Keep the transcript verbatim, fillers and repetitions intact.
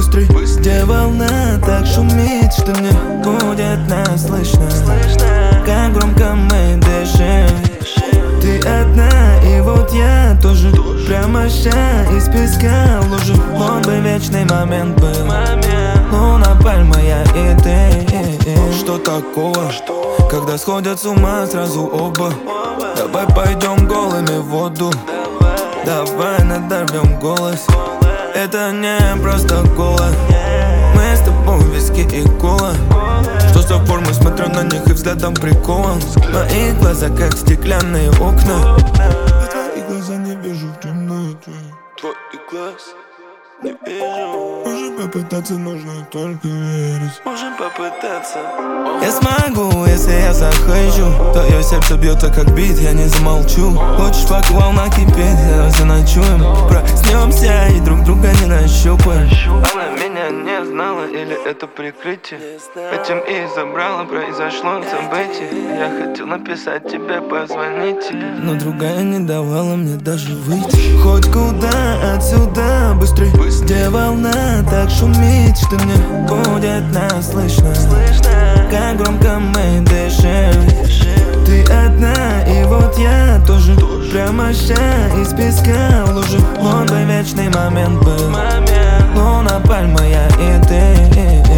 быстрей. Где волна так шумит, что не будет нас слышно. Как громко мы дышим. Ты одна, и вот я тоже. Прямо ща из песка в луже. Он бы вечный момент был. Луна, пальма, я и ты. Что такого, когда сходят с ума сразу оба? Давай пойдем голыми в воду. Давай надорвем голос. Это не просто голод. Мы с тобой виски и кола. Что за формы, смотрю на них и взглядом прикован. Мои глаза как стеклянные окна. Твои глаза не вижу в темноте. Твои глаз не вижу. Можем попытаться, нужно только верить. Можем попытаться. Я смогу, если я захочу. Твое сердце бьется как бит, я не замолчу. Хочешь, пока волна кипит, давай заночуем. Проснемся и друг друга не нащупаем. Она меня не знала, или это прикрытие? Этим и забрала, произошло событие. Я хотел написать тебе, позвонить тебе, но другая не давала мне даже выйти. Хоть куда отсюда быстрей. Где волна так шумит, что не будет нас слышно. Как громко мы дышим. Ты одна, и вот я тоже. Прямо ща из песка в луже. Он бы вечный момент был. Луна, пальма, я и ты.